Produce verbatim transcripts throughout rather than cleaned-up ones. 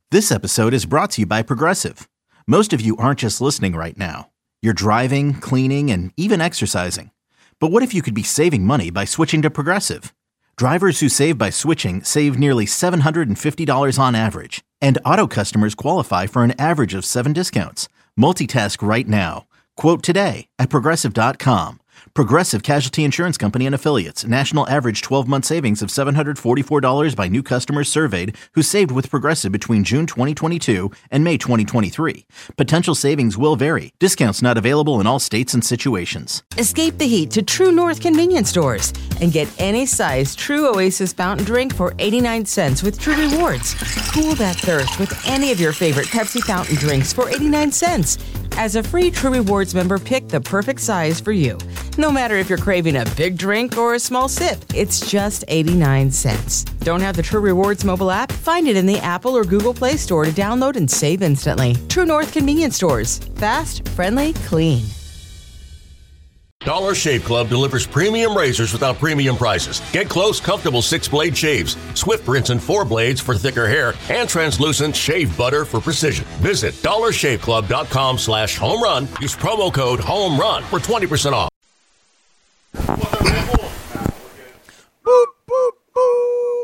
This episode is brought to you by Progressive. Most of you aren't just listening right now. You're driving, cleaning, and even exercising. But what if you could be saving money by switching to Progressive? Drivers who save by switching save nearly seven hundred fifty dollars on average. And auto customers qualify for an average of seven discounts. Multitask right now. Quote today at Progressive dot com. Progressive Casualty Insurance Company and Affiliates. National average twelve-month savings of seven hundred forty-four dollars by new customers surveyed who saved with Progressive between June twenty twenty-two and May twenty twenty-three. Potential savings will vary. Discounts not available in all states and situations. Escape the heat to True North convenience stores and get any size True Oasis fountain drink for eighty-nine cents with True Rewards. Cool that thirst with any of your favorite Pepsi fountain drinks for eighty-nine cents. As a free True Rewards member, pick the perfect size for you. No matter if you're craving a big drink or a small sip, it's just eighty-nine cents. Don't have the True Rewards mobile app? Find it in the Apple or Google Play Store to download and save instantly. True North convenience stores. Fast, friendly, clean. Dollar Shave Club delivers premium razors without premium prices. Get close, comfortable six-blade shaves, swift rinse and four blades for thicker hair, and translucent shave butter for precision. Visit dollar shave club dot com slash home run. Use promo code HOMERUN for twenty percent off. Boop, boop, boop.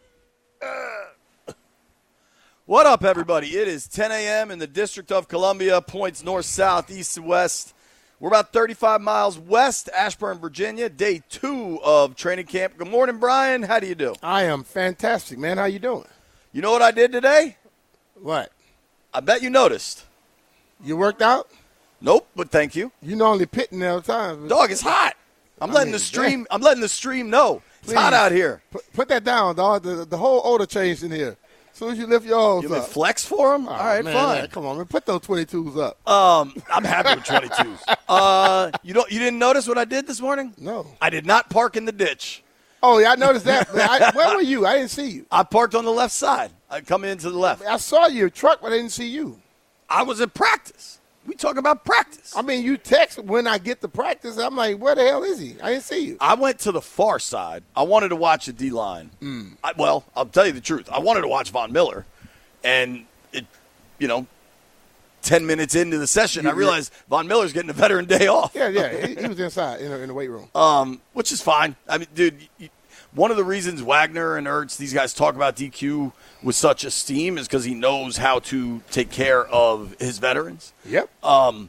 Uh. What up, everybody? It is ten a.m. in the District of Columbia, points north, south, east, and west. We're about thirty-five miles west, Ashburn, Virginia, day two of training camp. Good morning, Brian. How do you do? I am fantastic, man. How you doing? You know what I did today? What? I bet you noticed. You worked out? Nope, but thank you. You normally pitting all the time. Dog, it's hot. I'm I letting mean, the stream. damn. I'm letting the stream know it's Please. hot out here. Put, put that down, dog. The, the whole odor changed in here. As soon as you lift your hose You want me up. to flex for him? Oh, All right, man, fine. man, come on, man. Put those twenty-twos up. Um, I'm happy with twenty-twos. Uh, you don't. You didn't notice what I did this morning? No. I did not park in the ditch. Oh, yeah, I noticed that. Man. I, where were you? I didn't see you. I parked on the left side. I come in to the left. I saw your truck, but I didn't see you. I was at practice. We talk about practice. I mean, you text when I get to practice. I'm like, where the hell is he? I didn't see you. I went to the far side. I wanted to watch the D-line. Mm. I, well, I'll tell you the truth. I wanted to watch Von Miller. And, it, you know, ten minutes into the session, You- I realized Von Miller's getting a veteran day off. Yeah, yeah. He, he was inside in the, in the weight room. Um, which is fine. I mean, dude, you, one of the reasons Wagner and Ertz, these guys talk about D Q with such esteem is because he knows how to take care of his veterans. Yep. Um,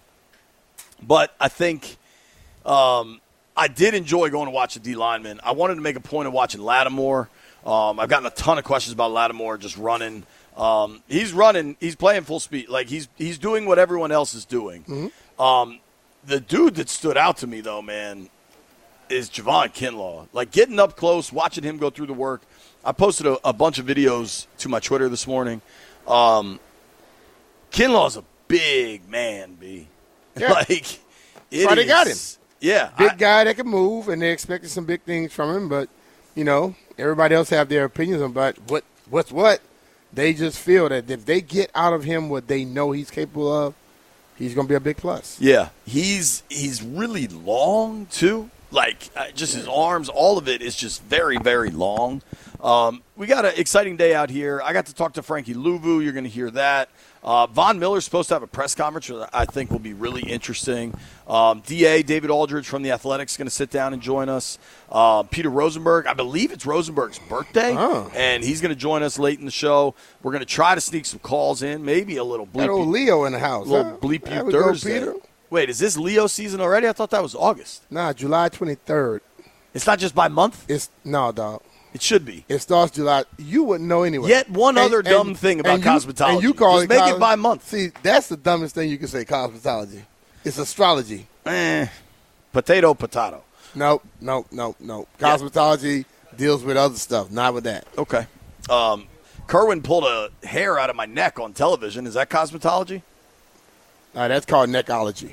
but I think um, I did enjoy going to watch the D lineman. I wanted to make a point of watching Lattimore. Um, I've gotten a ton of questions about Lattimore just running. Um, he's running. He's playing full speed. Like, he's he's doing what everyone else is doing. Mm-hmm. Um, the dude that stood out to me, though, man, is Javon Kinlaw. Like, getting up close, watching him go through the work. I posted a, a bunch of videos to my Twitter this morning. Um, Kinlaw's a big man, B. Yeah. Like, it why they is- got him. Yeah. Big I- guy that can move, and they expected some big things from him. But, you know, everybody else have their opinions about what what's what. They just feel that if they get out of him what they know he's capable of, he's going to be a big plus. Yeah, he's he's really long too. Like uh, just his arms, all of it is just very, very long. Um, we got an exciting day out here. I got to talk to Frankie Louvu. You're going to hear that. Uh, Von Miller's supposed to have a press conference that I think will be really interesting. Um, D A, David Aldridge from The Athletic, is going to sit down and join us. Uh, Peter Rosenberg, I believe it's Rosenberg's birthday, Oh. and he's going to join us late in the show. We're going to try to sneak some calls in, maybe a little bleep. That old Leo in the house. little huh? bleep There you we go, Thursday. Peter. Wait, is this Leo season already? I thought that was August. Nah, July twenty-third. It's not just by month? It's no, dog. It should be. It starts July. You wouldn't know anyway. Yet one And- other and- dumb thing about and you- cosmetology. And you call Just it make cos- it by month. See, that's the dumbest thing you can say. Cosmetology. It's astrology. Eh, potato, potato. Nope, nope, nope, nope. Cosmetology deals with other stuff, not with that. Okay. Um, Kerwin pulled a hair out of my neck on television. Is that cosmetology? Uh, that's called neckology.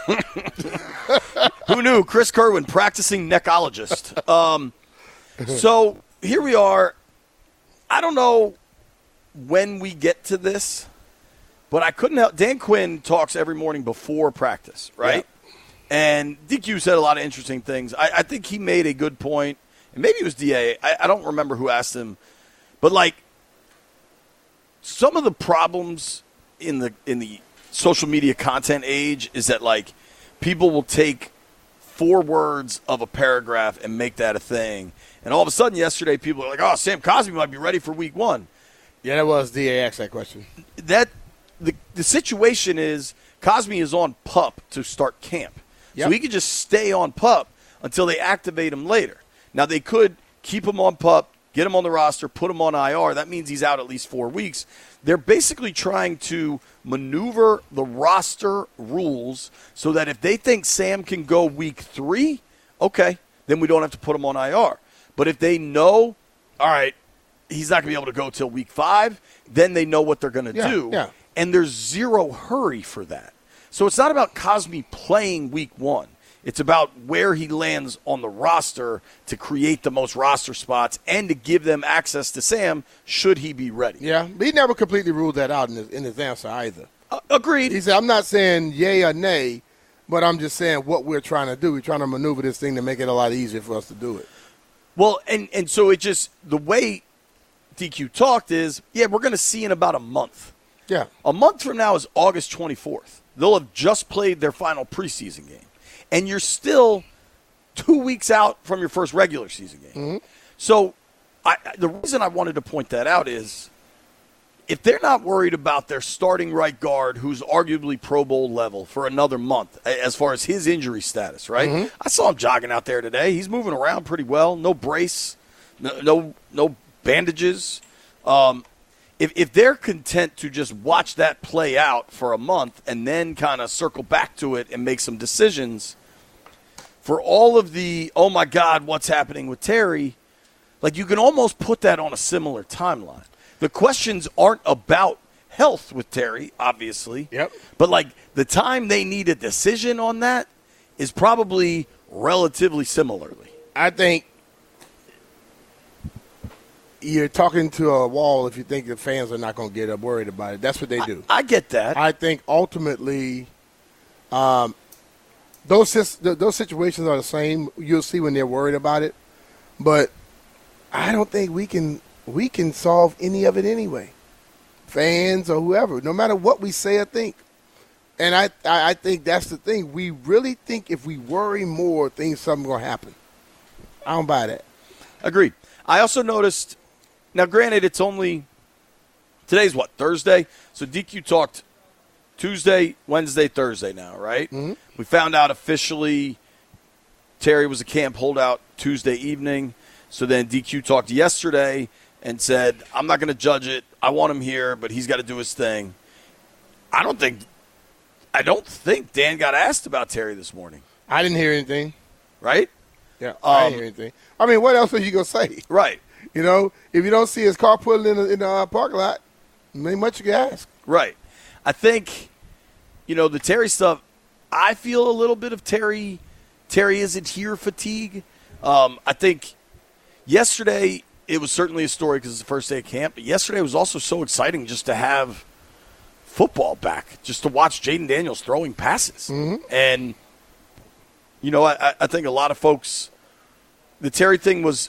Who knew? Chris Kerwin, practicing neckologist. Um, so here we are. I don't know when we get to this, but I couldn't help. Dan Quinn talks every morning before practice, right? Yeah. And D Q said a lot of interesting things. I, I think he made a good point, and maybe it was D A. I, I don't remember who asked him, but like, some of the problems in the in the social media content age is that, like, people will take four words of a paragraph and make that a thing. And all of a sudden yesterday people are like, oh, Sam Cosmi might be ready for week one. Yeah, that was D A asked that question. That the the situation is Cosmi is on PUP to start camp. Yep. So he could just stay on PUP until they activate him later. Now, they could keep him on PUP, get him on the roster, put him on I R. That means he's out at least four weeks. They're basically trying to maneuver the roster rules so that if they think Sam can go week three, okay, then we don't have to put him on I R. But if they know, all right, he's not going to be able to go till week five, then they know what they're going to yeah, do. Yeah. And there's zero hurry for that. So it's not about Cosmi playing week one. It's about where he lands on the roster to create the most roster spots and to give them access to Sam should he be ready. Yeah, but he never completely ruled that out in his, in his answer either. Uh, agreed. He said, I'm not saying yay or nay, but I'm just saying what we're trying to do. We're trying to maneuver this thing to make it a lot easier for us to do it. Well, and, and so it just – the way D Q talked is, yeah, we're going to see in about a month. Yeah. A month from now is August twenty-fourth. They'll have just played their final preseason game. And you're still two weeks out from your first regular season game. Mm-hmm. So I, the reason I wanted to point that out is if they're not worried about their starting right guard, who's arguably Pro Bowl level for another month as far as his injury status, right? Mm-hmm. I saw him jogging out there today. He's moving around pretty well. No brace, no no, no bandages. Um, if, if they're content to just watch that play out for a month and then kind of circle back to it and make some decisions – for all of the, oh, my God, what's happening with Terry, like you can almost put that on a similar timeline. The questions aren't about health with Terry, obviously. Yep. But, like, the time they need a decision on that is probably relatively similarly. I think you're talking to a wall if you think the fans are not going to get up worried about it. That's what they do. I, I get that. I think ultimately um, – Those those situations are the same. You'll see when they're worried about it, but I don't think we can we can solve any of it anyway. Fans or whoever, no matter what we say or think, and I I think that's the thing. We really think if we worry more, things something gonna happen. I don't buy that. Agreed. I also noticed. Now, granted, it's only today's what Thursday, so D Q talked Tuesday, Wednesday, Thursday now, right? Mm-hmm. We found out officially Terry was a camp holdout Tuesday evening. So then D Q talked yesterday and said, I'm not going to judge it. I want him here, but he's got to do his thing. I don't think I don't think Dan got asked about Terry this morning. I didn't hear anything. Right? Yeah, I Um, didn't hear anything. I mean, what else are you going to say? Right. You know, if you don't see his car pulling in the, in the uh, parking lot, ain't much you can ask. Right. I think, you know, the Terry stuff, I feel a little bit of Terry, Terry isn't here fatigue. Um, I think yesterday it was certainly a story because it's the first day of camp, but yesterday was also so exciting just to have football back, just to watch Jaden Daniels throwing passes. Mm-hmm. And, you know, I, I think a lot of folks, the Terry thing was,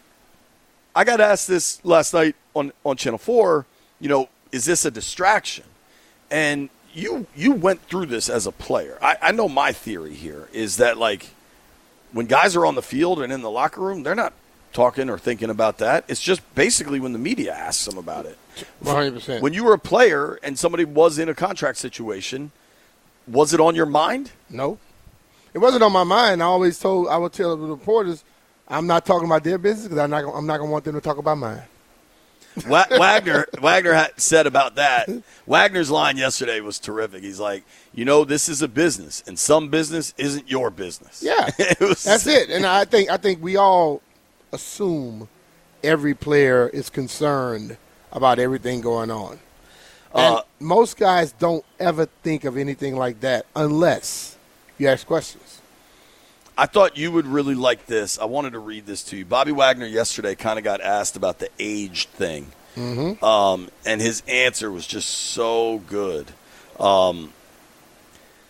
I got asked this last night on, on Channel four, you know, is this a distraction? And you you went through this as a player. I, I know my theory here is that, like, when guys are on the field and in the locker room, they're not talking or thinking about that. It's just basically when the media asks them about it. one hundred percent. When you were a player and somebody was in a contract situation, was it on your mind? No. It wasn't on my mind. I always told, I would tell the reporters, I'm not talking about their business because I'm not, I'm not going to want them to talk about mine. Wa- Wagner Wagner had said about that. Wagner's line yesterday was terrific. He's like, you know, this is a business, and some business isn't your business. Yeah, it was, that's it. And I think I think we all assume every player is concerned about everything going on. And Uh, most guys don't ever think of anything like that unless you ask questions. I thought you would really like this. I wanted to read this to you. Bobby Wagner yesterday kind of got asked about the age thing, Mm-hmm. um, and his answer was just so good. Um,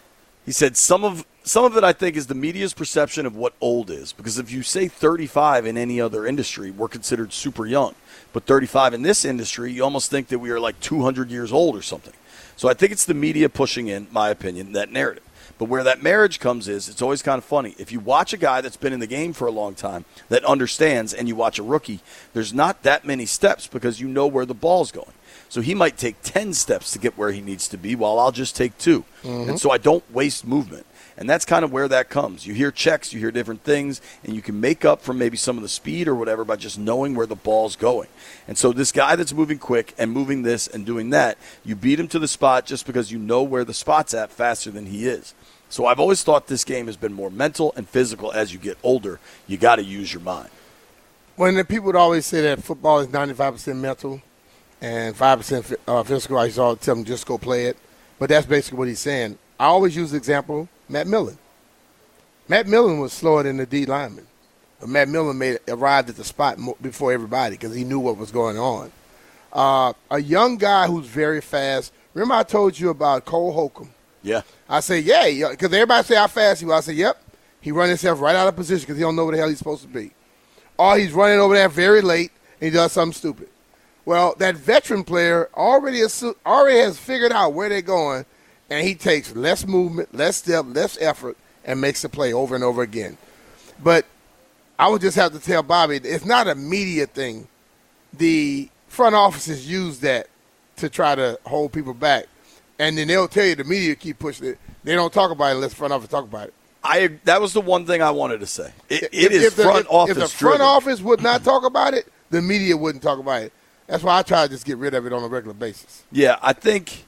He said some of some of it, I think, is the media's perception of what old is. Because if you say thirty-five in any other industry, we're considered super young. But thirty-five in this industry, you almost think that we are like two hundred years old or something. So I think it's the media pushing in, my opinion, that narrative. But where that marriage comes is, it's always kind of funny. If you watch a guy that's been in the game for a long time, that understands, and you watch a rookie, there's not that many steps because you know where the ball's going. So he might take ten steps to get where he needs to be, while I'll just take two. Mm-hmm. And so I don't waste movement. And that's kind of where that comes. You hear checks, you hear different things, and you can make up for maybe some of the speed or whatever by just knowing where the ball's going. And so this guy that's moving quick and moving this and doing that, you beat him to the spot just because you know where the spot's at faster than he is. So I've always thought this game has been more mental and physical as you get older. You got to use your mind. When the people would always say that football is ninety-five percent mental and five percent uh, physical, I used to always tell them just go play it. But that's basically what he's saying. I always use the example, Matt Millen. Matt Millen was slower than the D lineman. But Matt Millen made arrived at the spot before everybody because he knew what was going on. Uh, a young guy who's very fast. Remember I told you about Cole Holcomb? Yeah. I say, yeah, because everybody say how fast he was. I say, yep. He run himself right out of position because he don't know where the hell he's supposed to be. Or he's running over there very late and he does something stupid. Well, that veteran player already assu- already has figured out where they're going, and he takes less movement, less step, less effort, and makes the play over and over again. But I would just have to tell Bobby, it's not a media thing. The front offices use that to try to hold people back. And then they'll tell you the media keep pushing it. They don't talk about it unless the front office talk about it. I That was the one thing I wanted to say. It, it if, is if the, front if, office If the front driven. office would not talk about it, the media wouldn't talk about it. That's why I try to just get rid of it on a regular basis. Yeah, I think,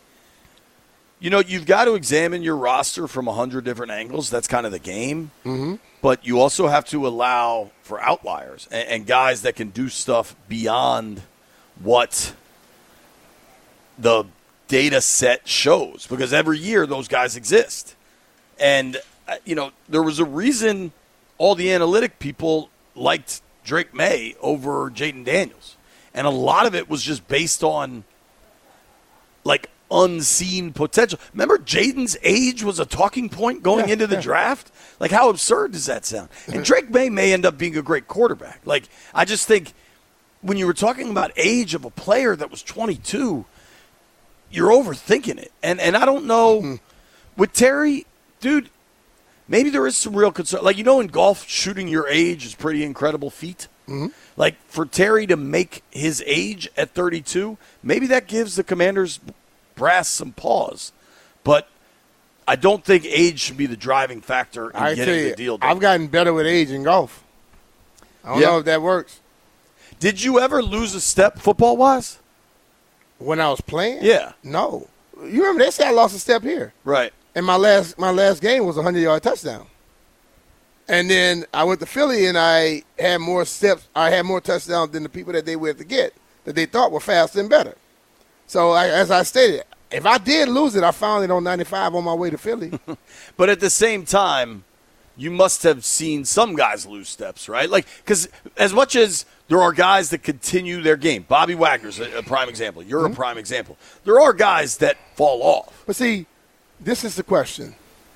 you know, you've got to examine your roster from a hundred different angles. That's kind of the game. Mm-hmm. But you also have to allow for outliers and, and guys that can do stuff beyond what the data set shows, because every year those guys exist. And, uh, you know, there was a reason all the analytic people liked Drake May over Jaden Daniels. And a lot of it was just based on, like, unseen potential. Remember, Jaden's age was a talking point going yeah, into the yeah. draft? Like, how absurd does that sound? And Drake May may end up being a great quarterback. Like, I just think when you were talking about age of a player that was twenty-two, you're overthinking it. And and I don't know, mm-hmm. with Terry, dude, maybe there is some real concern. Like, you know, in golf, shooting your age is a pretty incredible feat. Mm-hmm. Like, for Terry to make his age at thirty-two, maybe that gives the Commanders brass some pause. But I don't think age should be the driving factor in I getting tell you, the deal done. I've gotten better with age in golf. I don't Yeah. know if that works. Did you ever lose a step football-wise? When I was playing? Yeah. No. You remember they said I lost a step here. Right. And my last my last game was a hundred-yard touchdown. And then I went to Philly and I had more steps. I had more touchdowns than the people that they were to get, that they thought were faster and better. So I, as I stated, if I did lose it, I found it on ninety-five on my way to Philly. But at the same time, you must have seen some guys lose steps, right? Like, because as much as there are guys that continue their game, Bobby Wagner's a, a prime example. You're mm-hmm. a prime example. There are guys that fall off. But see, this is the question.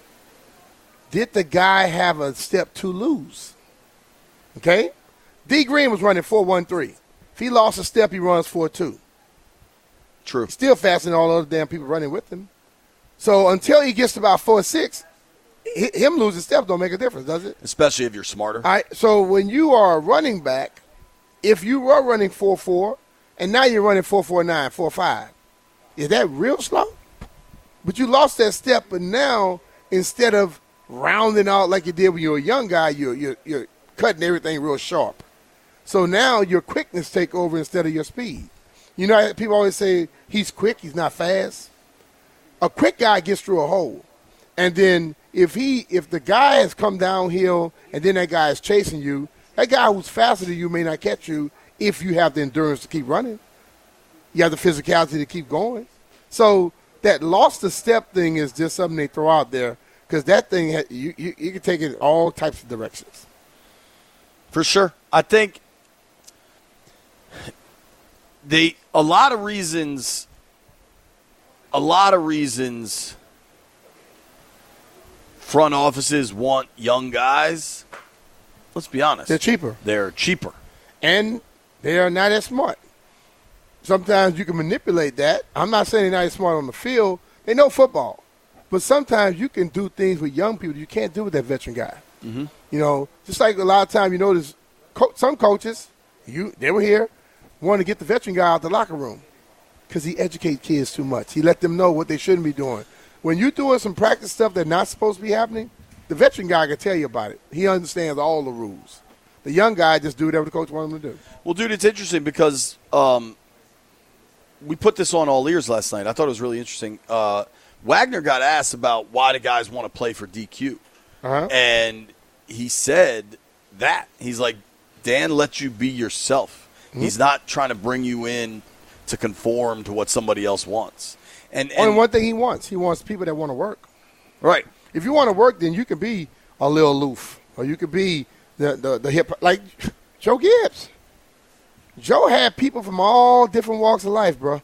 Did the guy have a step to lose? Okay? D. Green was running four one three. If he lost a step, he runs four two. True. Still faster than all the other damn people running with him. So until he gets to about four six, him losing steps don't make a difference, does it? Especially if you're smarter. All right, so when you are a running back, if you were running four four, and now you're running four four nine, four five, is that real slow? But you lost that step, but now instead of rounding out like you did when you were a young guy, you're, you're, you're cutting everything real sharp. So now your quickness take over instead of your speed. You know, people always say he's quick, he's not fast. A quick guy gets through a hole. And then if he, if the guy has come downhill and then that guy is chasing you, that guy who's faster than you may not catch you if you have the endurance to keep running. You have the physicality to keep going. So that lost the step thing is just something they throw out there because that thing, you, you, you can take it in all types of directions. For sure. I think they, a lot of reasons, a lot of reasons front offices want young guys, let's be honest. They're cheaper. They're cheaper. And they are not as smart. Sometimes you can manipulate that. I'm not saying they're not as smart on the field. They know football. But sometimes you can do things with young people you can't do with that veteran guy. Mm-hmm. You know, just like a lot of times you notice co- some coaches, you they were here, wanted to get the veteran guy out the locker room because he educates kids too much. He let them know what they shouldn't be doing. When you're doing some practice stuff that's not supposed to be happening, the veteran guy can tell you about it. He understands all the rules. The young guy just do whatever the coach wants him to do. Well, dude, it's interesting because um, we put this on All Ears last night. I thought it was really interesting. Uh, Wagner got asked about why do guys want to play for D Q. Uh-huh. And he said that. He's like, Dan lets you be yourself. Mm-hmm. He's not trying to bring you in to conform to what somebody else wants. And, and Only one thing he wants. He wants people that want to work. Right. If you want to work, then you can be a little aloof. Or you could be the, the, the hip – like Joe Gibbs. Joe had people from all different walks of life, bro.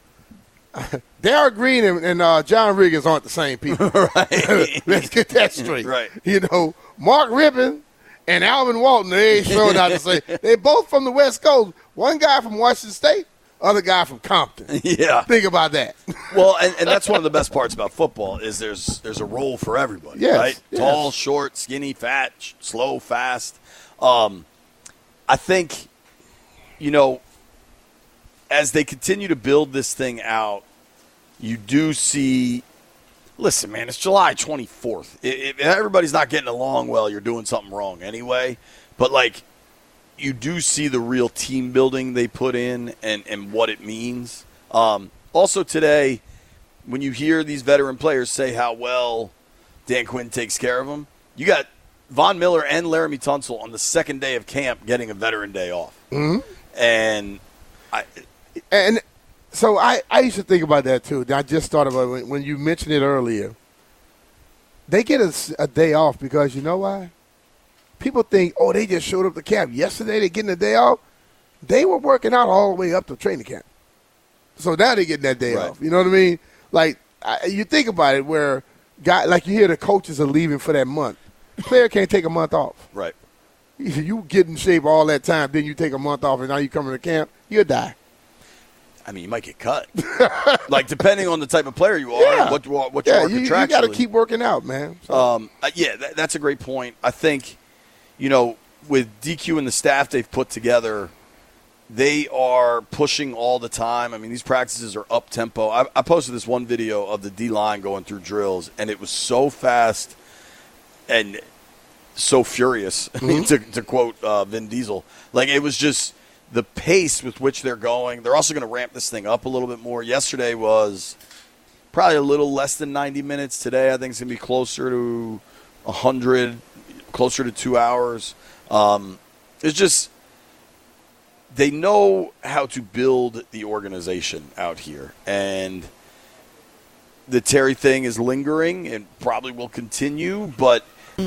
Darryl Green and, and uh, John Riggins aren't the same people. Right. Let's get that straight. Right. You know, Mark Rippon and Alvin Walton, they ain't sure not to say. They're both from the West Coast. One guy from Washington State, other guy from Compton. Yeah. Think about that. Well, and, and that's one of the best parts about football is there's there's a role for everybody, yes, right? Yes. Tall, short, skinny, fat, sh- slow, fast. Um, I think, you know, as they continue to build this thing out, you do see – listen, man, it's July twenty-fourth. If everybody's not getting along well, you're doing something wrong anyway. But, like, you do see the real team building they put in and, and what it means. Um, also today, when you hear these veteran players say how well Dan Quinn takes care of them, you got Von Miller and Laramie Tunsil on the second day of camp getting a veteran day off. Mm-hmm. And I – And so I, I used to think about that, too. I just thought about it when, when you mentioned it earlier. They get a, a day off because you know why? People think, oh, they just showed up to camp yesterday. They're getting a day off. They were working out all the way up to training camp. So now they're getting that day right. off. You know what I mean? Like, I, you think about it where, guy, like you hear the coaches are leaving for that month. The player can't take a month off. Right. You get in shape all that time, then you take a month off, and now you come to camp, you'll die. I mean, you might get cut. Like, depending on the type of player you are, Yeah. and what, what yeah, you are you, contractually. you got to keep working out, man. So. Um, uh, yeah, that, that's a great point. I think, you know, with D Q and the staff they've put together, they are pushing all the time. I mean, these practices are up-tempo. I, I posted this one video of the D-line going through drills, and it was so fast and so furious, mm-hmm. to, to quote uh, Vin Diesel. Like, it was just the pace with which they're going. They're also going to ramp this thing up a little bit more. Yesterday was probably a little less than ninety minutes. Today I think it's going to be closer to one hundred, closer to two hours. Um, it's just they know how to build the organization out here. And the Terry thing is lingering and probably will continue, but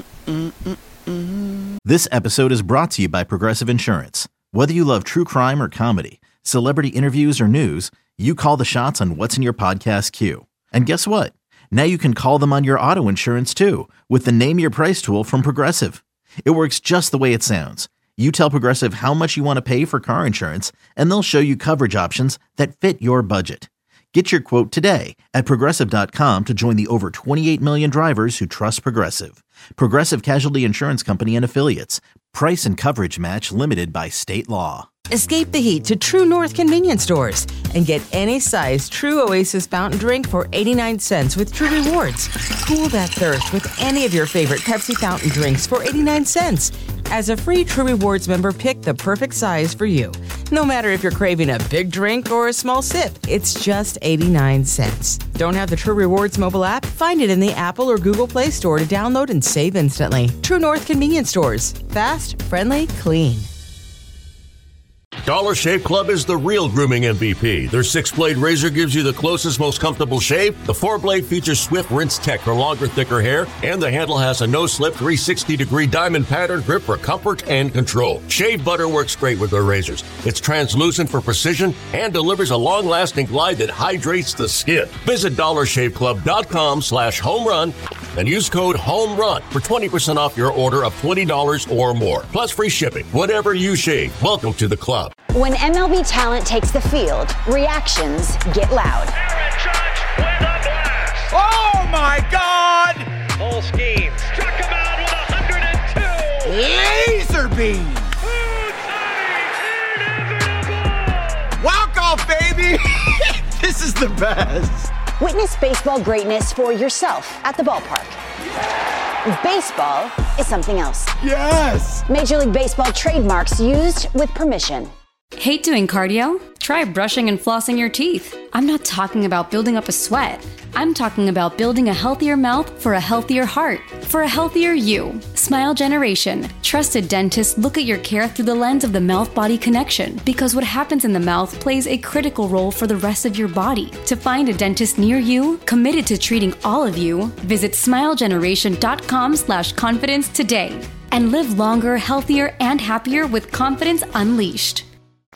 This episode is brought to you by Progressive Insurance. Whether you love true crime or comedy, celebrity interviews or news, you call the shots on what's in your podcast queue. And guess what? Now you can call them on your auto insurance too with the Name Your Price tool from Progressive. It works just the way it sounds. You tell Progressive how much you want to pay for car insurance, and they'll show you coverage options that fit your budget. Get your quote today at Progressive dot com to join the over twenty-eight million drivers who trust Progressive. Progressive Casualty Insurance Company and Affiliates. Price and coverage match limited by state law. Escape the heat to True North convenience stores and get any size True Oasis fountain drink for eighty-nine cents with True Rewards. Cool that thirst with any of your favorite Pepsi fountain drinks for eighty-nine cents. As a free True Rewards member, pick the perfect size for you. No matter if you're craving a big drink or a small sip, it's just eighty-nine cents. Don't have the True Rewards mobile app? Find it in the Apple or Google Play Store to download and save instantly. True North convenience stores. Fast, friendly, clean. Dollar Shave Club is the real grooming M V P. Their six-blade razor gives you the closest, most comfortable shave. The four-blade features Swift Rinse Tech for longer, thicker hair. And the handle has a no-slip three hundred sixty degree diamond pattern grip for comfort and control. Shave butter works great with their razors. It's translucent for precision and delivers a long-lasting glide that hydrates the skin. Visit dollar shave club dot com slash home run and use code HOMERUN for twenty percent off your order of twenty dollars or more, plus free shipping. Whatever you shave, welcome to the club. When M L B talent takes the field, reactions get loud. Aaron Judge with a blast. Oh, my God! Full scheme. Struck him out with one hundred two. Laser beam. Walk off, baby. This is the best. Witness baseball greatness for yourself at the ballpark. Baseball is something else. Yes. Major League Baseball trademarks used with permission. Hate doing cardio? Try brushing and flossing your teeth. I'm not talking about building up a sweat. I'm talking about building a healthier mouth for a healthier heart, for a healthier you. Smile Generation. Trusted dentists look at your care through the lens of the mouth-body connection, because what happens in the mouth plays a critical role for the rest of your body. To find a dentist near you, committed to treating all of you, visit smilegeneration.com slash confidence today. And live longer, healthier, and happier with confidence unleashed.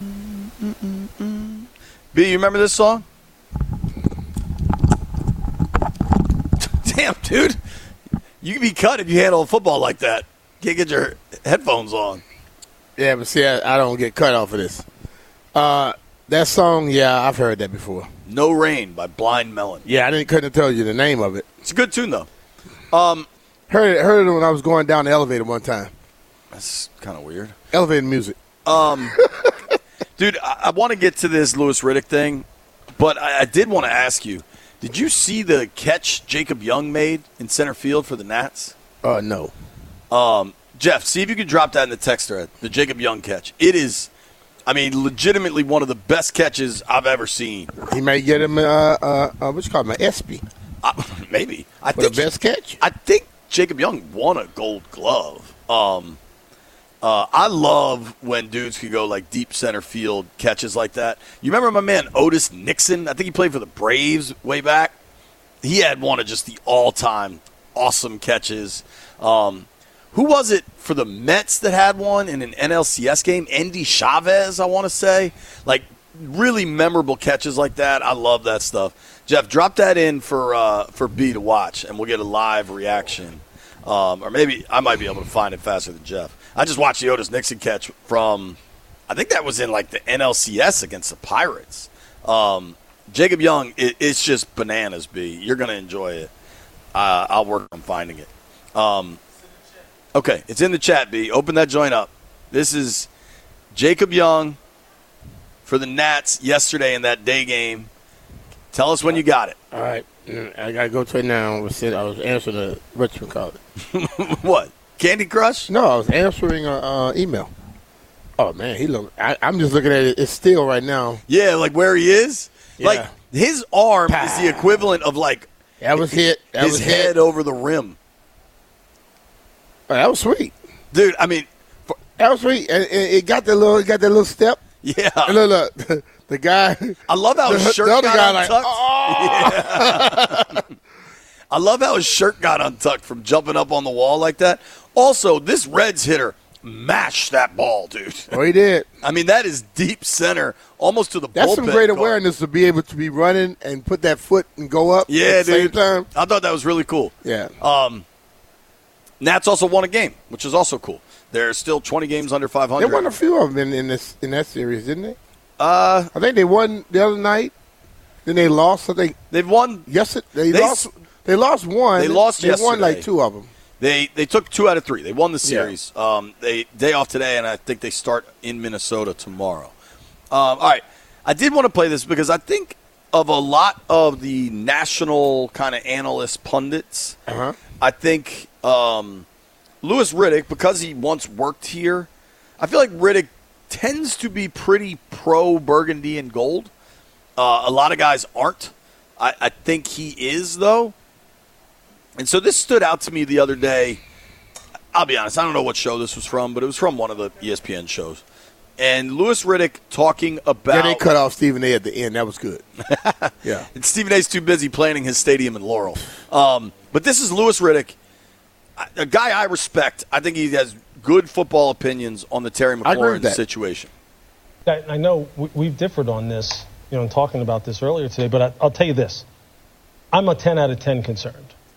B, you remember this song? Damn, dude. You can be cut if you handle football like that. Can't get your headphones on. Yeah, but see, I, I don't get cut off of this. Uh, that song, yeah, I've heard that before. No Rain by Blind Melon. Yeah, I didn't couldn't tell you the name of it. It's a good tune, though. Um, heard it, heard it when I was going down the elevator one time. That's kind of weird. Elevator music. Um, dude, I, I want to get to this Louis Riddick thing, but I, I did want to ask you, did you see the catch Jacob Young made in center field for the Nats? Uh, no. Um, Jeff, see if you could drop that in the text thread, the Jacob Young catch. It is, I mean, legitimately one of the best catches I've ever seen. He may get him, uh, uh, uh what's it called, my ESPY. Uh, maybe. I For think the best catch? I think Jacob Young won a gold glove. Um, uh, I love when dudes can go like deep center field catches like that. You remember my man Otis Nixon? I think he played for the Braves way back. He had one of just the all-time awesome catches. Um, who was it for the Mets that had one in an N L C S game? Andy Chavez, I want to say. Like, really memorable catches like that. I love that stuff. Jeff, drop that in for uh, for B to watch, and we'll get a live reaction. Um, or maybe I might be able to find it faster than Jeff. I just watched the Otis Nixon catch from, I think that was in like the N L C S against the Pirates. Um, Jacob Young, it, it's just bananas, B. You're going to enjoy it. Uh, I'll work on finding it. Um, okay, it's in the chat, B. Open that joint up. This is Jacob Young for the Nats yesterday in that day game. Tell us when you got it. All right. I got to go to it now. I was, I was answering the Richmond call. What? Candy Crush? No, I was answering an uh, email. Oh, man, he look. I, I'm just looking at it. It's still right now. Yeah, like where he is. Yeah. Like his arm Pow. is the equivalent of like that was hit. That his was head hit. over the rim. Oh, that was sweet, dude. I mean, for, that was sweet. And, and it got that little, it got that little step. Yeah. And look, look, the guy. I love how the, his shirt the other got guy untucked. Like, oh. Yeah. I love how his shirt got untucked from jumping up on the wall like that. Also, this Reds hitter mashed that ball, dude. Oh, he did. I mean, that is deep center, almost to the That's bullpen. some great guard. awareness to be able to be running and put that foot and go up yeah, at the dude. same time. I thought that was really cool. Yeah. Um, Nats also won a game, which is also cool. They're still twenty games under five hundred. They won a few of them in, in, this, in that series, didn't they? Uh, I think they won the other night. Then they lost. I think they've won. Yes, they, they lost. They lost one. They lost They yesterday. won like two of them. They they took two out of three. They won the series. Yeah. Um, they day off today, and I think they start in Minnesota tomorrow. Um, all right, I did want to play this because I think of a lot of the national kind of analyst pundits. Uh-huh. I think um, Louis Riddick, because he once worked here, I feel like Riddick tends to be pretty pro burgundy and gold. Uh, a lot of guys aren't. I, I think he is, though. And so this stood out to me the other day. I'll be honest, I don't know what show this was from, but it was from one of the E S P N shows. And Louis Riddick talking about... Yeah, they cut off Stephen A. at the end. That was good. Yeah. And Stephen A's too busy planning his stadium in Laurel. Um, but this is Louis Riddick, a guy I respect. I think he has good football opinions on the Terry McLaurin situation. I, I know we, we've differed on this, you know, in talking about this earlier today, but I, I'll tell you this. I'm a ten out of ten concerned.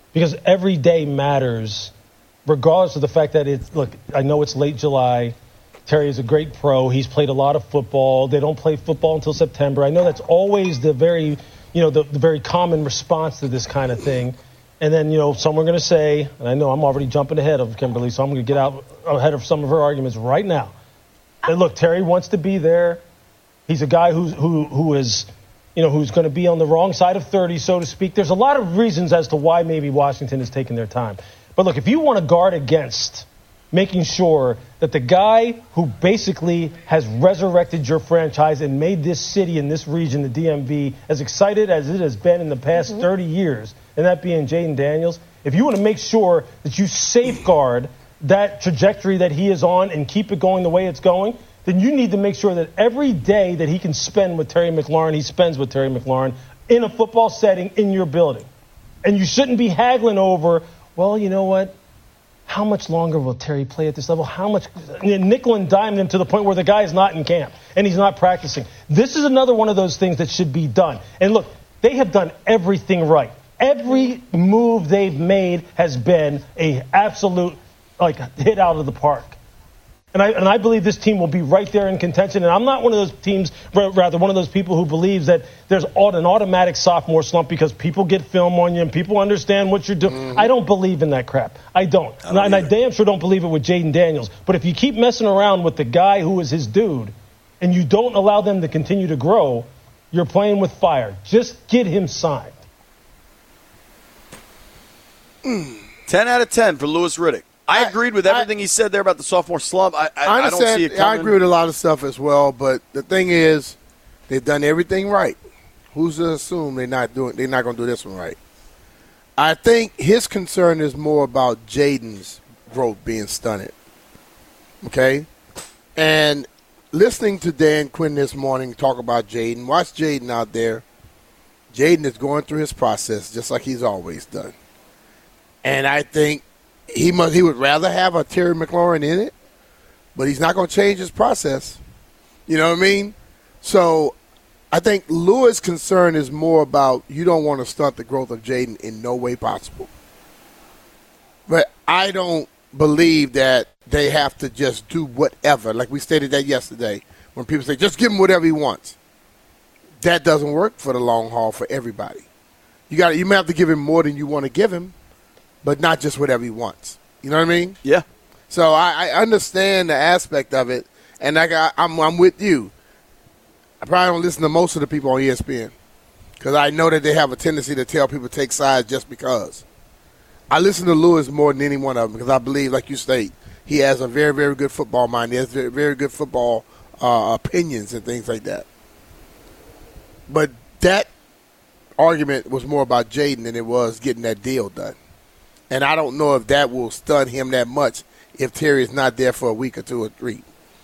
because every day matters, regardless of the fact that it's, look, I know it's late July. Terry is a great pro. He's played a lot of football. They don't play football until September. I know that's always the very, you know, the, the very common response to this kind of thing. And then, you know, some are going to say, and I know I'm already jumping ahead of Kimberly, so I'm going to get out ahead of some of her arguments right now. And look, Terry wants to be there. He's a guy who's, who who is, you know, who's going to be on the wrong side of thirty, so to speak. There's a lot of reasons as to why maybe Washington is taking their time. But look, if you want to guard against making sure that the guy who basically has resurrected your franchise and made this city and this region, the D M V, as excited as it has been in the past mm-hmm. thirty years, and that being Jayden Daniels, if you want to make sure that you safeguard that trajectory that he is on and keep it going the way it's going, then you need to make sure that every day that he can spend with Terry McLaurin, he spends with Terry McLaurin in a football setting in your building. And you shouldn't be haggling over, well, you know what? How much longer will Terry play at this level? How much nickel and dime him to the point where the guy is not in camp and he's not practicing? This is another one of those things that should be done. And look, they have done everything right. Every move they've made has been a absolute like hit out of the park. And I and I believe this team will be right there in contention. And I'm not one of those teams, rather one of those people who believes that there's an automatic sophomore slump because people get film on you and people understand what you're doing. Mm-hmm. I don't believe in that crap. I don't. I don't and, I, and I damn sure don't believe it with Jayden Daniels. But if you keep messing around with the guy who is his dude and you don't allow them to continue to grow, you're playing with fire. Just get him signed. ten out of ten for Louis Riddick. I agreed with everything I, he said there about the sophomore slump. I, I, I, I don't see it coming. I agree with a lot of stuff as well, but the thing is, they've done everything right. Who's to assume they're not doing? They're not going to do this one right? I think his concern is more about Jayden's growth being stunted. Okay, and listening to Dan Quinn this morning talk about Jayden, watch Jayden out there. Jayden is going through his process just like he's always done, and I think. He must. He would rather have a Terry McLaurin in it, but he's not going to change his process. You know what I mean? So I think Louis' concern is more about you don't want to stunt the growth of Jayden in no way possible. But I don't believe that they have to just do whatever. Like we stated that yesterday when people say, just give him whatever he wants. That doesn't work for the long haul for everybody. You got. You may have to give him more than you want to give him. But not just whatever he wants. You know what I mean? Yeah. So I, I understand the aspect of it, and I got, I'm, I'm with you. I probably don't listen to most of the people on E S P N because I know that they have a tendency to tell people to take sides just because. I listen to Louis more than any one of them because I believe, like you state, he has a very, very good football mind. He has very, very good football uh, opinions and things like that. But that argument was more about Jayden than it was getting that deal done. And I don't know if that will stun him that much if Terry is not there for a week or two or three.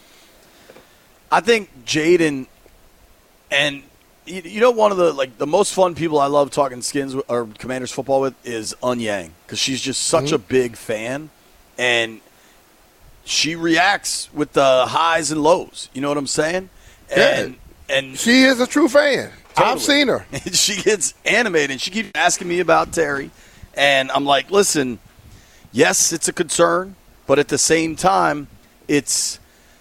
I think Jayden, and you know, one of the like the most fun people I love talking Skins or Commanders football with is Un Yang because she's just such mm-hmm. a big fan, and she reacts with the highs and lows. You know what I'm saying? And yeah. and she is a true fan. Totally. I've seen her. She gets animated. And she keeps asking me about Terry. And I'm like, listen, yes, it's a concern, but at the same time, it's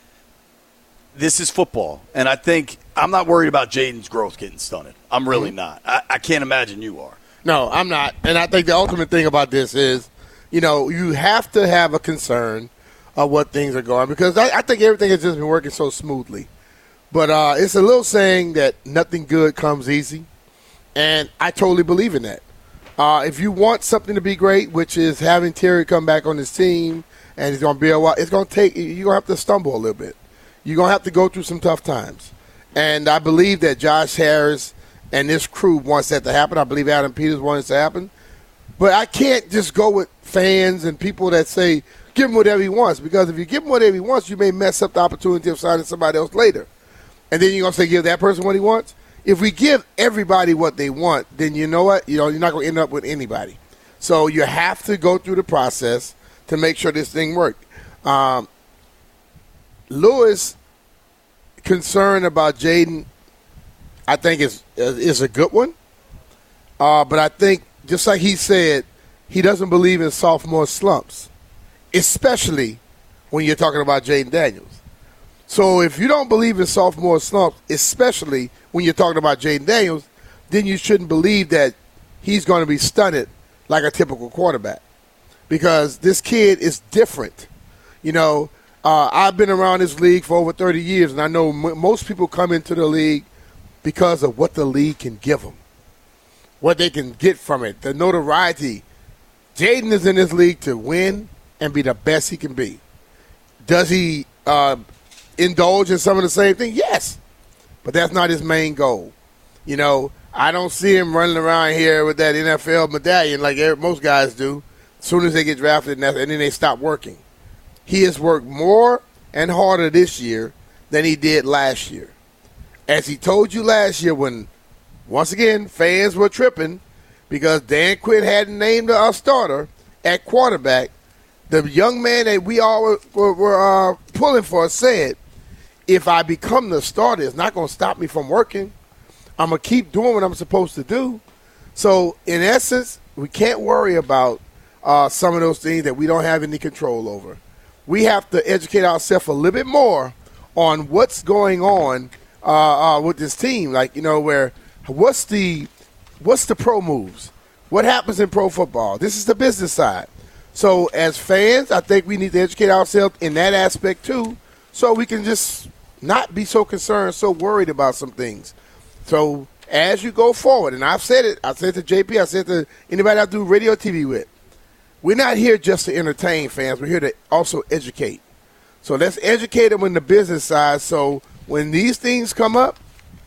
this is football. And I think I'm not worried about Jayden's growth getting stunted. I'm really mm-hmm. not. I, I can't imagine you are. No, I'm not. And I think the ultimate thing about this is, you know, you have to have a concern of what things are going because I, I think everything has just been working so smoothly. But uh, it's a little saying that nothing good comes easy, and I totally believe in that. Uh, if you want something to be great, which is having Terry come back on his team, and he's going to be a while, it's going to take – you're going to have to stumble a little bit. You're going to have to go through some tough times. And I believe that Josh Harris and this crew wants that to happen. I believe Adam Peters wants it to happen. But I can't just go with fans and people that say, give him whatever he wants, because if you give him whatever he wants, you may mess up the opportunity of signing somebody else later. And then you're going to say, give that person what he wants? If we give everybody what they want, then you know what? You know, you're not going to end up with anybody. So you have to go through the process to make sure this thing works. Um, Louis' concern about Jayden, I think is is a good one. Uh, but I think, just like he said, he doesn't believe in sophomore slumps, especially when you're talking about Jaden Daniels. So if you don't believe in sophomore slumps, especially when you're talking about Jaden Daniels, then you shouldn't believe that he's going to be stunted like a typical quarterback, because this kid is different. You know, uh, I've been around this league for over thirty years, and I know m- most people come into the league because of what the league can give them, what they can get from it, the notoriety. Jaden is in this league to win and be the best he can be. Does he uh, indulge in some of the same things? Yes, but that's not his main goal. You know, I don't see him running around here with that N F L medallion like most guys do as soon as they get drafted and then they stop working. He has worked more and harder this year than he did last year. As he told you last year when, once again, fans were tripping because Dan Quinn hadn't named a starter at quarterback, the young man that we all were, were, were uh, pulling for said, if I become the starter, it's not going to stop me from working. I'm going to keep doing what I'm supposed to do. So, in essence, we can't worry about uh, some of those things that we don't have any control over. We have to educate ourselves a little bit more on what's going on uh, uh, with this team. Like, you know, where what's the what's the pro moves? What happens in pro football? This is the business side. So, as fans, I think we need to educate ourselves in that aspect too, so we can just not be so concerned, so worried about some things. So, as you go forward, and I've said it, I said to J P, I said to anybody I do radio T V with, we're not here just to entertain fans. We're here to also educate. So let's educate them in the business side so when these things come up,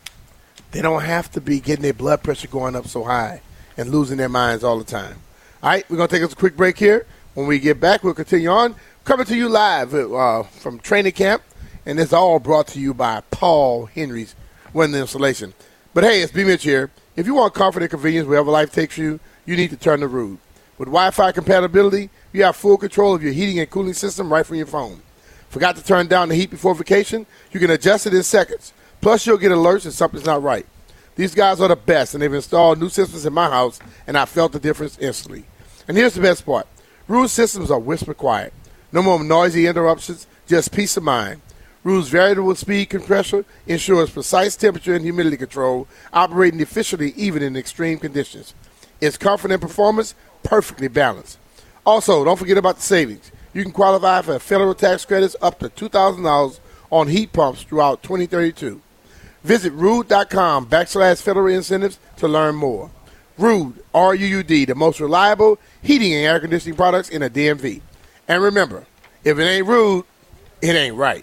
they don't have to be getting their blood pressure going up so high and losing their minds all the time. All right, we're going to take us a quick break here. When we get back, we'll continue on. Coming to you live uh, from training camp, and it's all brought to you by Paul Henry's Window Installation. But, hey, it's B. Mitch here. If you want comfort and convenience wherever life takes you, you need to turn to Ruud. With Wi-Fi compatibility, you have full control of your heating and cooling system right from your phone. Forgot to turn down the heat before vacation? You can adjust it in seconds. Plus, you'll get alerts if something's not right. These guys are the best, and they've installed new systems in my house, and I felt the difference instantly. And here's the best part. Ruud systems are whisper quiet. No more noisy interruptions, just peace of mind. Ruud's variable speed compressor ensures precise temperature and humidity control, operating efficiently even in extreme conditions. Its comfort and performance, perfectly balanced. Also, don't forget about the savings. You can qualify for federal tax credits up to two thousand dollars on heat pumps throughout twenty thirty-two. Visit Ruud.com backslash federal incentives to learn more. Ruud, R U U D, the most reliable heating and air conditioning products in the D M V. And remember, if it ain't Ruud, it ain't right.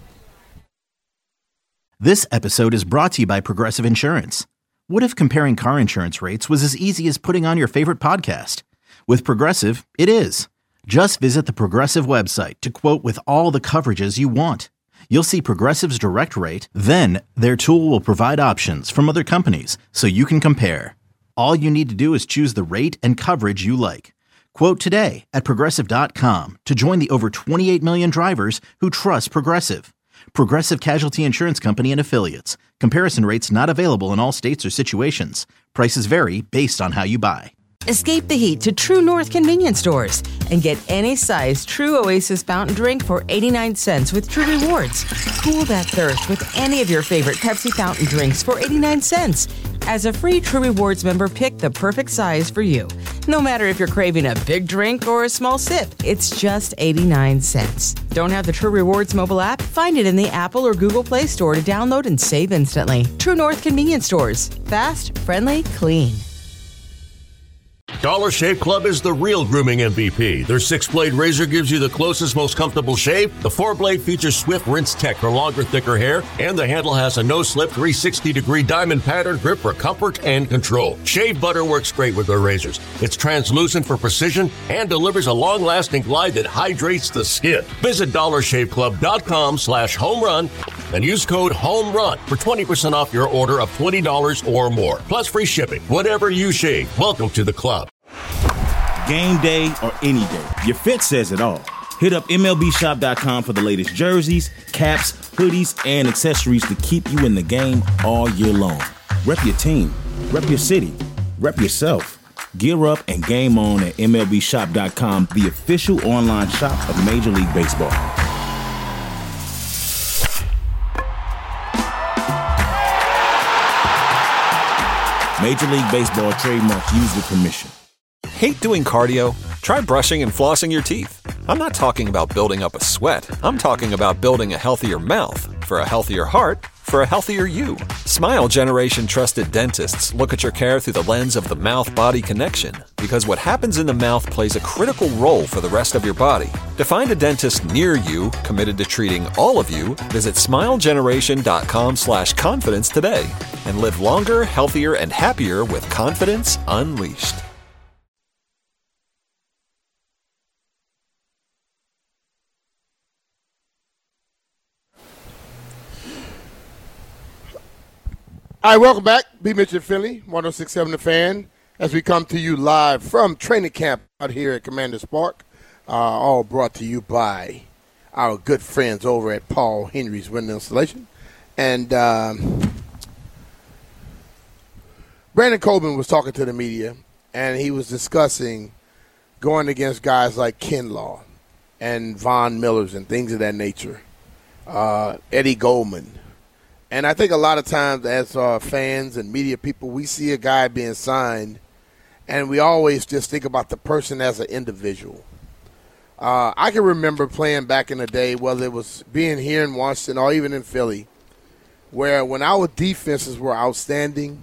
This episode is brought to you by Progressive Insurance. What if comparing car insurance rates was as easy as putting on your favorite podcast? With Progressive, it is. Just visit the Progressive website to quote with all the coverages you want. You'll see Progressive's direct rate, then their tool will provide options from other companies so you can compare. All you need to do is choose the rate and coverage you like. Quote today at Progressive dot com to join the over twenty-eight million drivers who trust Progressive. Progressive Casualty Insurance Company and Affiliates. Comparison rates not available in all states or situations. Prices vary based on how you buy. Escape the heat to True North convenience stores and get any size True Oasis fountain drink for eighty-nine cents with True Rewards. Cool that thirst with any of your favorite Pepsi fountain drinks for eighty-nine cents. As a free True Rewards member, pick the perfect size for you. No matter if you're craving a big drink or a small sip, it's just eighty-nine cents. Don't have the True Rewards mobile app? Find it in the Apple or Google Play Store to download and save instantly. True North convenience stores. Fast, friendly, clean. Dollar Shave Club is the real grooming M V P. Their six-blade razor gives you the closest, most comfortable shave. The four-blade features Swift Rinse Tech for longer, thicker hair. And the handle has a no-slip three hundred sixty degree diamond pattern grip for comfort and control. Shave butter works great with their razors. It's translucent for precision and delivers a long-lasting glide that hydrates the skin. Visit dollar shave club dot com slash home run and use code HOMERUN for twenty percent off your order of twenty dollars or more. Plus free shipping. Whatever you shave, welcome to the club. Game day or any day, your fit says it all. Hit up M L B shop dot com for the latest jerseys, caps, hoodies, and accessories to keep you in the game all year long. Rep your team, rep your city, rep yourself. Gear up and game on at M L B shop dot com, the official online shop of Major League Baseball. Major League Baseball trademarks used with permission. Hate doing cardio? Try brushing and flossing your teeth. I'm not talking about building up a sweat. I'm talking about building a healthier mouth. For a healthier heart, for a healthier you. Smile Generation trusted dentists look at your care through the lens of the mouth-body connection, because what happens in the mouth plays a critical role for the rest of your body. To find a dentist near you committed to treating all of you, visit smile generation dot com slash confidence today and live longer, healthier, and happier with confidence unleashed. All right, welcome back. B. Mitchell Philly, one oh six point seven The Fan, as we come to you live from training camp out here at Commanders Park, uh, all brought to you by our good friends over at Paul Henry's Window Installation. And um, Brandon Coleman was talking to the media, and he was discussing going against guys like Kinlaw and Von Millers and things of that nature, uh, Eddie Goldman. And I think a lot of times as uh, fans and media people, we see a guy being signed, and we always just think about the person as an individual. Uh, I can remember playing back in the day, whether it was being here in Washington or even in Philly, where when our defenses were outstanding,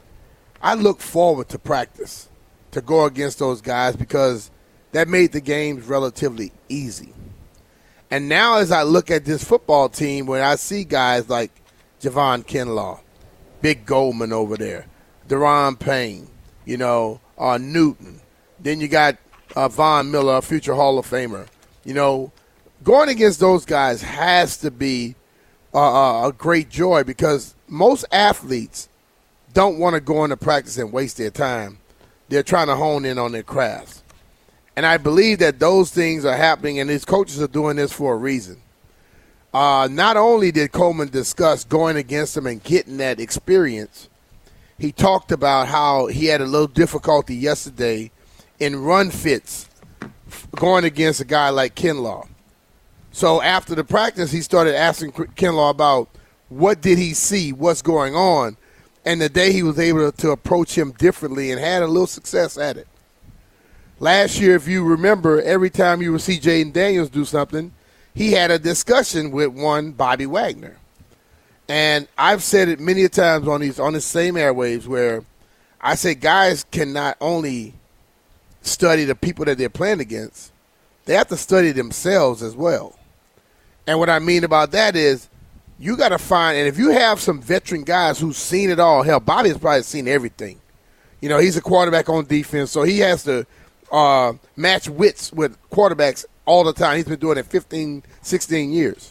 I looked forward to practice to go against those guys because that made the games relatively easy. And now as I look at this football team, when I see guys like Javon Kinlaw, Big Goldman over there, Deron Payne, you know, uh, Newton. Then you got uh, Von Miller, a future Hall of Famer. You know, going against those guys has to be uh, a great joy because most athletes don't want to go into practice and waste their time. They're trying to hone in on their crafts. And I believe that those things are happening, and these coaches are doing this for a reason. Uh, not only did Coleman discuss going against them and getting that experience, he talked about how he had a little difficulty yesterday in run fits going against a guy like Kinlaw. So after the practice, he started asking Kinlaw about what did he see, what's going on, and the day he was able to approach him differently and had a little success at it. Last year, if you remember, every time you would see Jaden Daniels do something, he had a discussion with one Bobby Wagner. And I've said it many times on these on the same airwaves where I say guys can not only study the people that they're playing against, they have to study themselves as well. And what I mean about that is you got to find, and if you have some veteran guys who've seen it all, hell, Bobby has probably seen everything. You know, he's a quarterback on defense, so he has to uh, match wits with quarterbacks all the time. He's been doing it fifteen, sixteen years.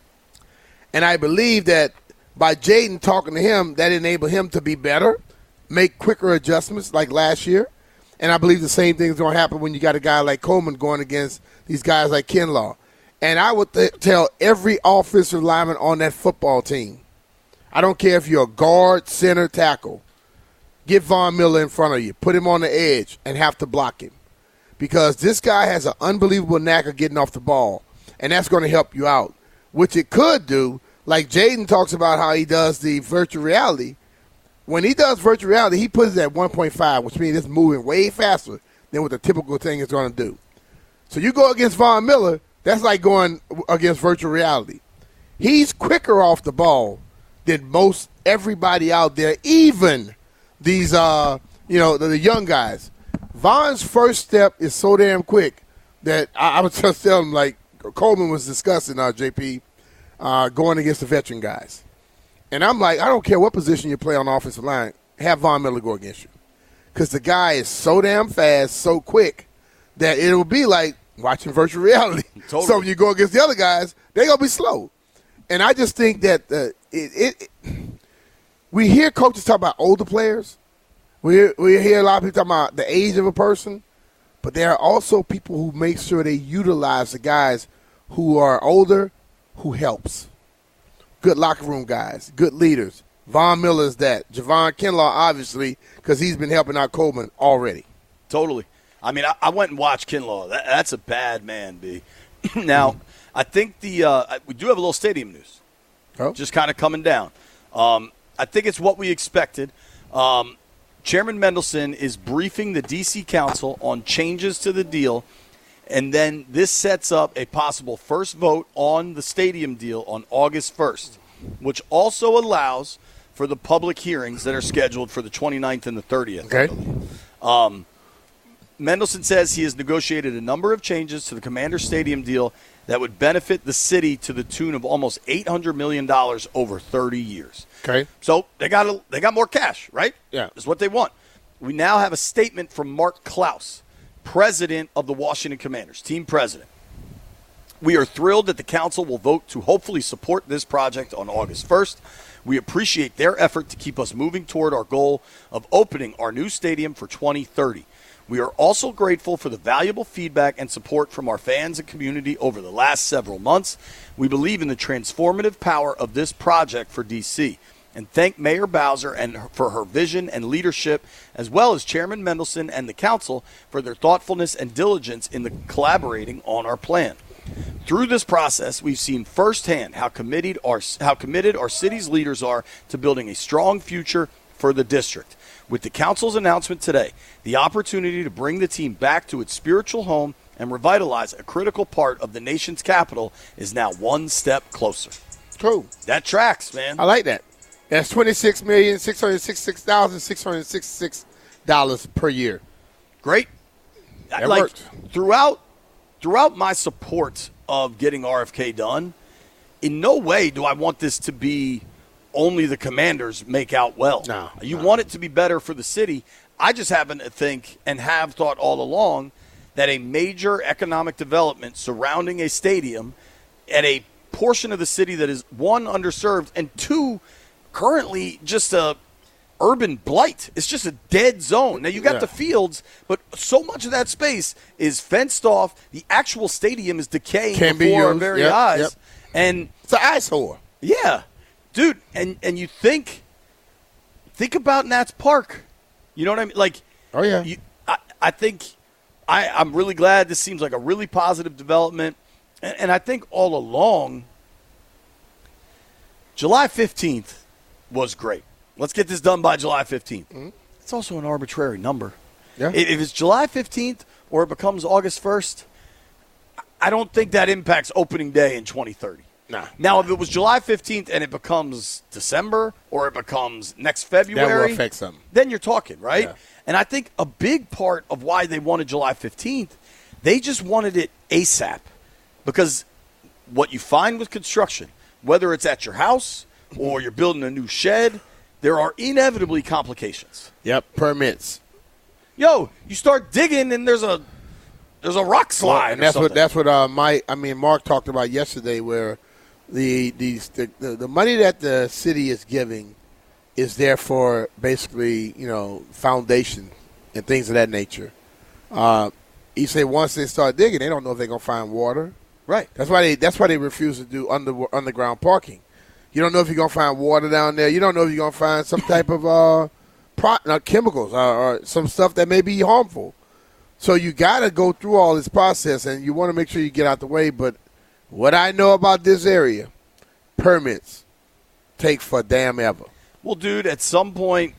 And I believe that by Jaden talking to him, that enabled him to be better, make quicker adjustments like last year. And I believe the same thing is going to happen when you got a guy like Coleman going against these guys like Kinlaw. And I would th- tell every offensive lineman on that football team, I don't care if you're a guard, center, tackle, get Von Miller in front of you, put him on the edge, and have to block him. Because this guy has an unbelievable knack of getting off the ball, and that's going to help you out, which it could do, like Jaden talks about how he does the virtual reality. When he does virtual reality, he puts it at one point five, which means it's moving way faster than what the typical thing is going to do. So you go against Von Miller, that's like going against virtual reality. He's quicker off the ball than most everybody out there, even these, uh, you know, the, the young guys. Von's first step is so damn quick that I, I would just tell him, like Coleman was discussing, uh, J P, uh, going against the veteran guys. And I'm like, I don't care what position you play on the offensive line, have Von Miller go against you. Because the guy is so damn fast, so quick, that it'll be like watching virtual reality. Totally. So when you go against the other guys, they're going to be slow. And I just think that uh, it, it, it – we hear coaches talk about older players. We hear, we hear a lot of people talking about the age of a person, but there are also people who make sure they utilize the guys who are older who helps. Good locker room guys, good leaders. Von Miller is that. Javon Kinlaw, obviously, because he's been helping out Coleman already. totally. I mean, I, I went and watched Kinlaw. That, that's a bad man, B. Now, I think the uh, we do have a little stadium news. Oh. Just kind of coming down. Um, I think it's what we expected. Um, Chairman Mendelson is briefing the D C Council on changes to the deal, and then this sets up a possible first vote on the stadium deal on August first, which also allows for the public hearings that are scheduled for the twenty-ninth and the thirtieth. Okay. Um, Mendelson says he has negotiated a number of changes to the Commander Stadium deal that would benefit the city to the tune of almost eight hundred million dollars over thirty years. Okay. So they got a, they got more cash, right? Yeah. That's what they want. We now have a statement from Mark Klaus, president of the Washington Commanders, team president. We are thrilled that the council will vote to hopefully support this project on August first. We appreciate their effort to keep us moving toward our goal of opening our new stadium for twenty thirty. We are also grateful for the valuable feedback and support from our fans and community over the last several months. We believe in the transformative power of this project for D C and thank Mayor Bowser and for her vision and leadership, as well as Chairman Mendelson and the council for their thoughtfulness and diligence in the collaborating on our plan. Through this process, we've seen firsthand how committed our, how committed our city's leaders are to building a strong future for the district. With the council's announcement today, the opportunity to bring the team back to its spiritual home and revitalize a critical part of the nation's capital is now one step closer. Cool. That tracks, man. I like that. That's twenty-six million six hundred sixty-six thousand six hundred sixty-six dollars per year. Great. That like, worked. Throughout, throughout my support of getting R F K done, in no way do I want this to be only the Commanders make out well. No, you no. want it to be better for the city. I just happen to think and have thought all along that a major economic development surrounding a stadium at a portion of the city that is, one, underserved, and two, currently just a urban blight. It's just a dead zone. Now, you got Yeah. the fields, but so much of that space is fenced off. The actual stadium is decaying Can be before our used. very Yep, eyes. yep. And It's an eyesore. yeah, dude, and, and you think think about Nats Park. You know what I mean? Like, Oh, yeah. you, I, I think I, I'm really glad this seems like a really positive development. And, and I think all along, July fifteenth was great. Let's get this done by July fifteenth. Mm-hmm. It's also an arbitrary number. Yeah. If if it's July fifteenth or it becomes August first, I don't think that impacts opening day in twenty thirty. Nah. Now, if it was July fifteenth and it becomes December or it becomes next February, That will affect something. then you're talking, right? Yeah. And I think a big part of why they wanted July fifteenth, they just wanted it ASAP. Because what you find with construction, whether it's at your house or you're building a new shed, there are inevitably complications. Yep, permits. Yo, you start digging and there's a there's a rock slide. Well, and or that's something. what that's what uh, my I mean Mark talked about yesterday, where the the, the the money that the city is giving is there for basically, you know, foundation and things of that nature. Uh, he said once they start digging, they don't know if they're gonna find water. Right. That's why they that's why they refuse to do under underground parking. You don't know if you're gonna find water down there. You don't know if you're gonna find some type of uh, pro, uh chemicals or, or some stuff that may be harmful. So you got to go through all this process, and you want to make sure you get out the way. But what I know about this area, permits take for damn ever. Well, dude, at some point,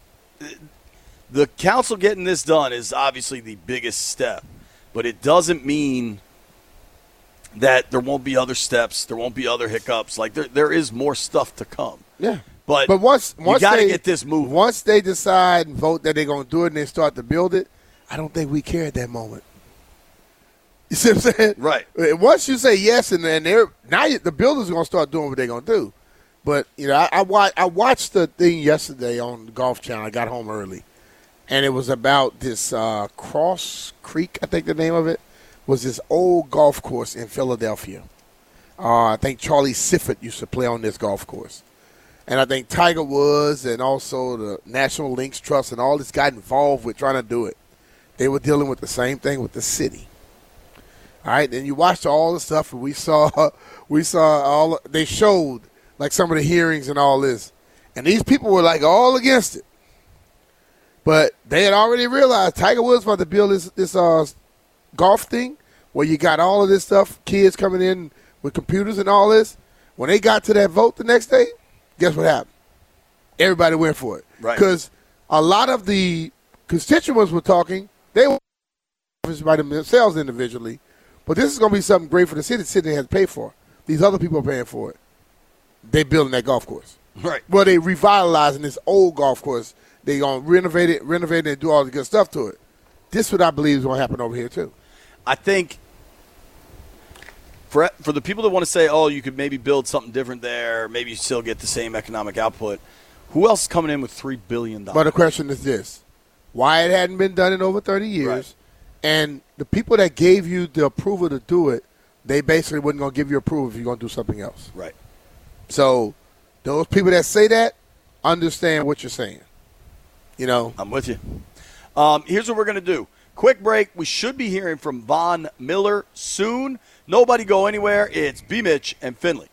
the council getting this done is obviously the biggest step, but it doesn't mean that there won't be other steps, there won't be other hiccups. Like, there, there is more stuff to come. Yeah. But, But once you once got to they get this moving. Once they decide and vote that they're going to do it and they start to build it, I don't think we care at that moment. You see what I'm saying? Right. Once you say yes, and then they're now you, the builders are going to start doing what they're going to do. But you know, I, I watched I watched the thing yesterday on the Golf Channel. I got home early, and it was about this uh, Cross Creek. I think the name of it was this old golf course in Philadelphia. Uh, I think Charlie Sifford used to play on this golf course. And I think Tiger Woods and also the National Links Trust and all this got involved with trying to do it. They were dealing with the same thing with the city. All right, then you watched all the stuff, and we saw, we saw all. They showed like some of the hearings and all this, and these people were like all against it. But they had already realized Tiger Woods about to build this, this uh, golf thing where you got all of this stuff, kids coming in with computers and all this. When they got to that vote the next day, guess what happened? Everybody went for it. Right. Because a lot of the constituents were talking, they were by themselves individually, but this is going to be something great for the city. The city has to pay for it. These other people are paying for it. They building that golf course. Right. Well, they revitalizing this old golf course. They going to renovate it, renovate it, and do all the good stuff to it. This is what I believe is going to happen over here, too. I think for for the people that want to say, oh, you could maybe build something different there, maybe you still get the same economic output, who else is coming in with three billion dollars? But the question is this. Why it hadn't been done in over thirty years, right. And the people that gave you the approval to do it, they basically wasn't going to give you approval if you're going to do something else. Right. So those people that say that understand what you're saying. You know? I'm with you. Um, here's what we're going to do. Quick break. We should be hearing from Von Miller soon. Nobody go anywhere. It's B. Mitch and Finley.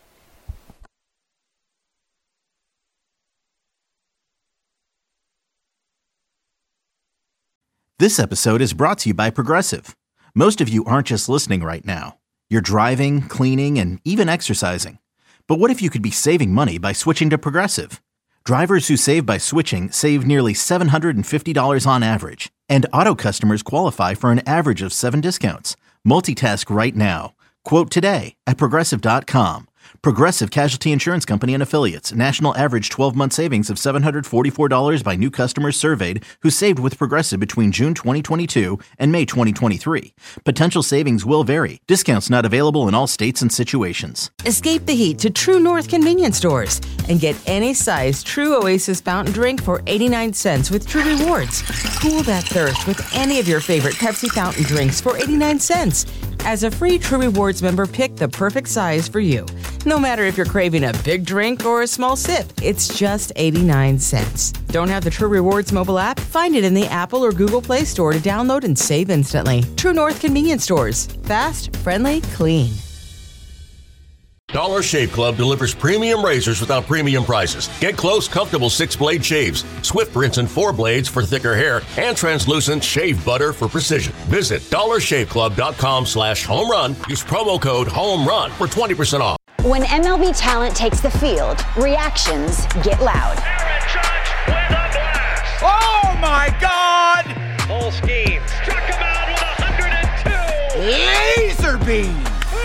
This episode is brought to you by Progressive. Most of you aren't just listening right now. You're driving, cleaning, and even exercising. But what if you could be saving money by switching to Progressive? Drivers who save by switching save nearly seven hundred fifty dollars on average. And auto customers qualify for an average of seven discounts. Multitask right now. Quote today at Progressive dot com. Progressive Casualty Insurance Company and Affiliates. National average twelve-month savings of seven hundred forty-four dollars by new customers surveyed who saved with Progressive between June twenty twenty-two and May twenty twenty-three. Potential savings will vary. Discounts not available in all states and situations. Escape the heat to True North convenience stores and get any size True Oasis fountain drink for eighty-nine cents with True Rewards. Cool that thirst with any of your favorite Pepsi fountain drinks for eighty-nine cents. As a free True Rewards member, pick the perfect size for you. No matter if you're craving a big drink or a small sip, it's just eighty-nine cents. Don't have the True Rewards mobile app? Find it in the Apple or Google Play Store to download and save instantly. True North convenience stores. Fast, friendly, clean. Dollar Shave Club delivers premium razors without premium prices. Get close, comfortable six-blade shaves, swift rinse and four blades for thicker hair, and translucent shave butter for precision. Visit dollar shave club dot com slash home run. Use promo code HOMERUN for twenty percent off. When M L B talent takes the field, reactions get loud. Aaron Judge with a blast. Oh, my God! Full scheme. Struck him out with one hundred two. Laser beam.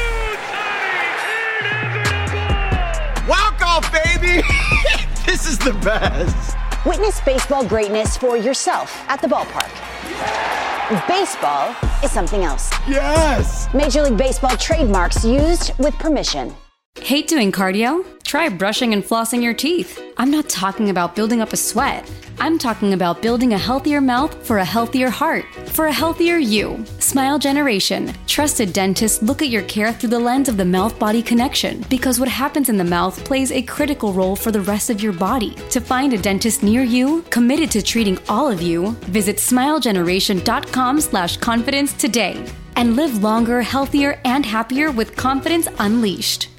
Walk off, baby! This is the best. Witness baseball greatness for yourself at the ballpark. Baseball is something else. Yes! Major League Baseball trademarks used with permission. Hate doing cardio? Try brushing and flossing your teeth. I'm not talking about building up a sweat. I'm talking about building a healthier mouth for a healthier heart, for a healthier you. Smile Generation. Trusted dentists look at your care through the lens of the mouth-body connection because what happens in the mouth plays a critical role for the rest of your body. To find a dentist near you, committed to treating all of you, visit smile generation dot com slash confidence today and live longer, healthier, and happier with confidence unleashed.